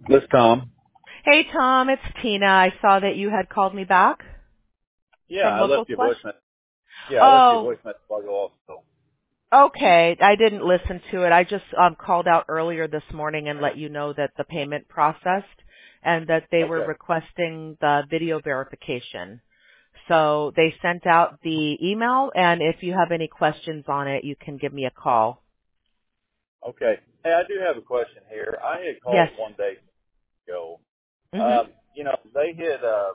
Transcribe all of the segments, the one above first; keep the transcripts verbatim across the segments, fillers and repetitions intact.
This Tom. Hey, Tom, it's Tina. I saw that you had called me back Yeah, from I Local left you a Splash. voice message. Yeah, I left you a Oh, voice message while you also. okay. I didn't listen to it. I just um, called out earlier this morning and let you know that the payment processed and that they were Okay. requesting the video verification. So they sent out the email, and if you have any questions on it, you can give me a call. Okay. Hey, I do have a question here. I had Yes. called one day ago. Mhm. Um, you know, they had. Uh,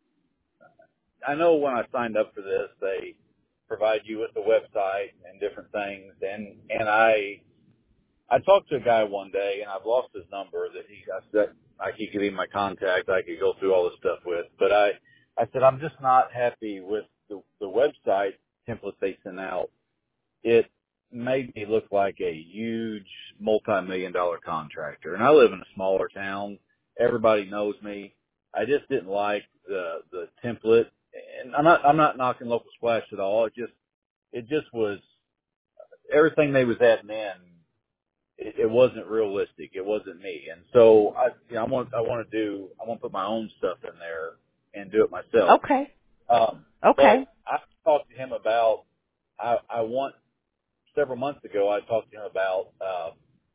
I know when I signed up for this, they provide you with the website and different things, and and I I talked to a guy one day, and I've lost his number that he I said I could give him my contact. I could go through all this stuff with, but I I said I'm just not happy with the the website template they sent out. It made me look like a huge multi-million dollar contractor. And I live in a smaller town. Everybody knows me. I just didn't like the, the template. And I'm not, I'm not knocking Local Splash at all. It just, it just was everything they was adding in. It, it wasn't realistic. It wasn't me. And so I, you know, I want, I want to do, I want to put my own stuff in there and do it myself. Okay. Um, but Okay. I talked to him about, I, I want several months ago, I talked to him about, uh,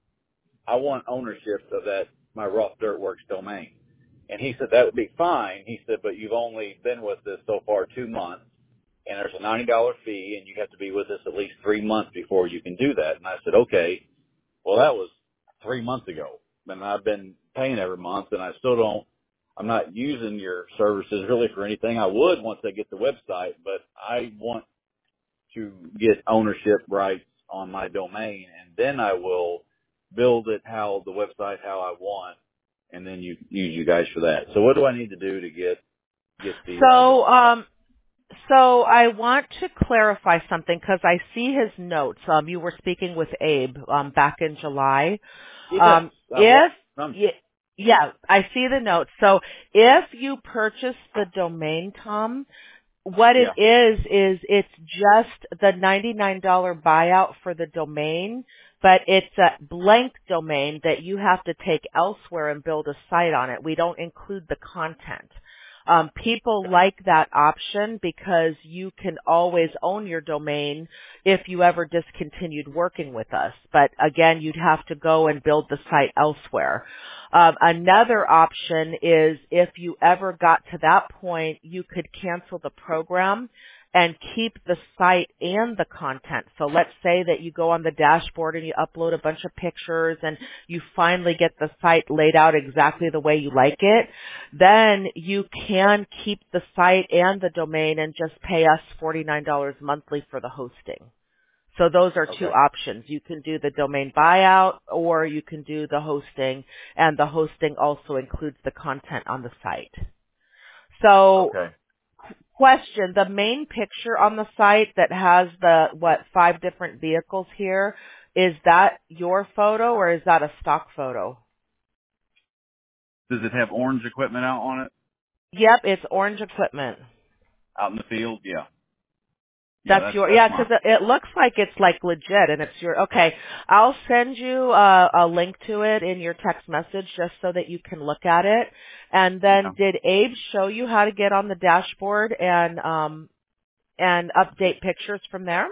I want ownership of that, my Rough Dirtworks domain. And he said that would be fine. He said, but you've only been with us so far two months, and there's a ninety dollars fee, and you have to be with us at least three months before you can do that. And I said, okay, well, that was three months ago. And I've been paying every month, and I still don't, I'm not using your services really for anything. I would once I get the website, but I want to get ownership rights on my domain, and then I will build it how the website how I want, and then you use you guys for that. So what do I need to do to get get the uh, So, domain? um, So I want to clarify something because I see his notes. Um, you were speaking with Abe um, back in July. Yes, Um, I've if lost some. y- yeah, I see the notes. So if you purchase the domain, Tom, what it Yeah. is is it's just the ninety-nine dollars buyout for the domain, but it's a blank domain that you have to take elsewhere and build a site on it. We don't include the content. Um, people like that option because you can always own your domain if you ever discontinued working with us. But again, you'd have to go and build the site elsewhere. Um, another option is if you ever got to that point, you could cancel the program and keep the site and the content. So let's say that you go on the dashboard and you upload a bunch of pictures and you finally get the site laid out exactly the way you like it. Then you can keep the site and the domain and just pay us forty-nine dollars monthly for the hosting. So those are two Okay. options. You can do the domain buyout or you can do the hosting, and the hosting also includes the content on the site. So Okay. question, the main picture on the site that has the, what, five different vehicles here, is that your photo or is that a stock photo? Does it have orange equipment out on it? Yep, it's orange equipment. Out in the field? Yeah. Yeah, That's that's your, that's yeah, 'cause mine. it, it looks like it's like legit and it's your, okay. I'll send you a, a link to it in your text message just so that you can look at it. And Yeah. then did Abe show you how to get on the dashboard and, um, and update pictures from there?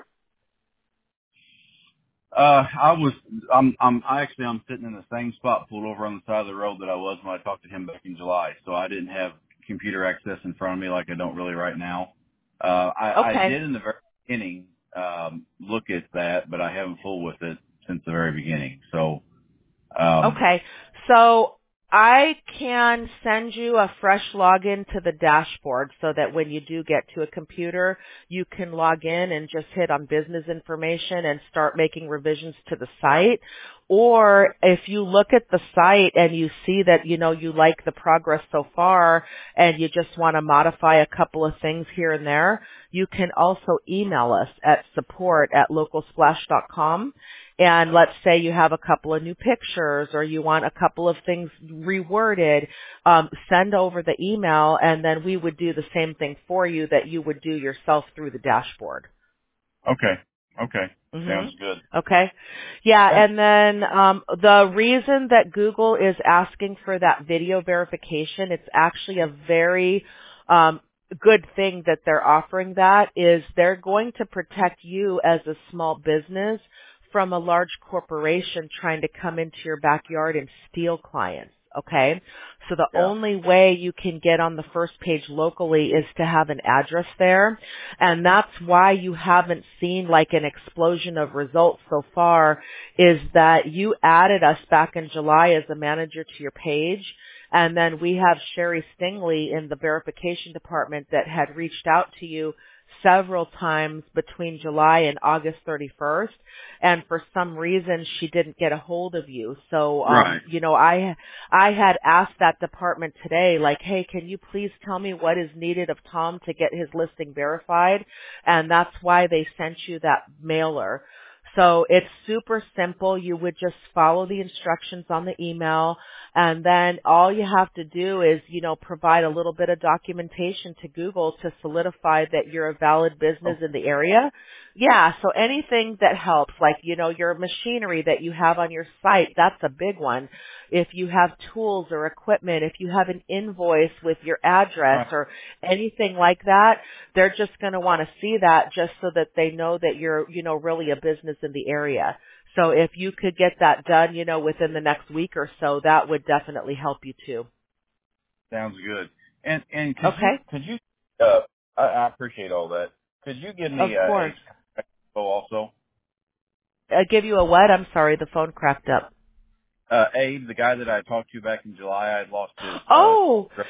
Uh, I was, I'm, I'm, I actually, I'm sitting in the same spot pulled over on the side of the road that I was when I talked to him back in July. So I didn't have computer access in front of me like I don't really right now. Uh, I, I Okay. did in the very beginning, um, look at that, but I haven't fooled with it since the very beginning. So, um, Okay. So I can send you a fresh login to the dashboard so that when you do get to a computer, you can log in and just hit on business information and start making revisions to the site. Or if you look at the site and you see that, you know, you like the progress so far and you just want to modify a couple of things here and there, you can also email us at support at local splash dot com. And let's say you have a couple of new pictures or you want a couple of things reworded, um, send over the email and then we would do the same thing for you that you would do yourself through the dashboard. okay. Okay. Mhm. Sounds good. Okay. Yeah, Okay. and then um, the reason that Google is asking for that video verification, it's actually a very um, good thing that they're offering that, is they're going to protect you as a small business from a large corporation trying to come into your backyard and steal clients. Okay? So the Yeah. only way you can get on the first page locally is to have an address there. And that's why you haven't seen like an explosion of results so far, is that you added us back in July as a manager to your page. And then we have Sherry Stingley in the verification department that had reached out to you several times between July and August thirty-first. And for some reason she didn't get a hold of you. So, um, Right. you know, I, I had asked that department today, like, hey, can you please tell me what is needed of Tom to get his listing verified? And that's why they sent you that mailer. So it's super simple. You would just follow the instructions on the email, and then all you have to do is, you know, provide a little bit of documentation to Google to solidify that you're a valid business Oh, in the area. Yeah, so anything that helps, like, you know, your machinery that you have on your site, that's a big one. If you have tools or equipment, if you have an invoice with your address right. or anything like that, they're just going to want to see that just so that they know that you're, you know, really a business in the area. So if you could get that done, you know, within the next week or so, that would definitely help you too. Sounds good. And and could you Okay? could you uh I, I appreciate all that. Could you give Of me uh course. Abe's contact info also? I give you a what? I'm sorry, the phone cracked up. Uh Abe, the guy that I talked to back in July, I had lost his uh Oh, dr-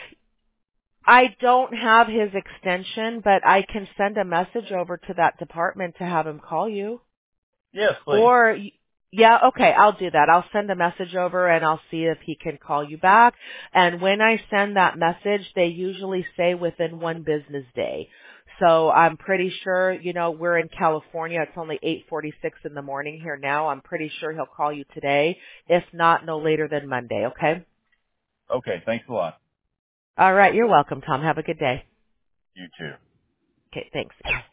I don't have his extension, but I can send a message over to that department to have him call you. Yes, please. Or, yeah, okay, I'll do that. I'll send a message over and I'll see if he can call you back. And when I send that message, they usually say within one business day. So I'm pretty sure, you know, we're in California. It's only eight forty-six in the morning here now. I'm pretty sure he'll call you today. If not, no later than Monday, okay? Okay, thanks a lot. All right, you're welcome, Tom. Have a good day. You too. Okay, thanks. Bye.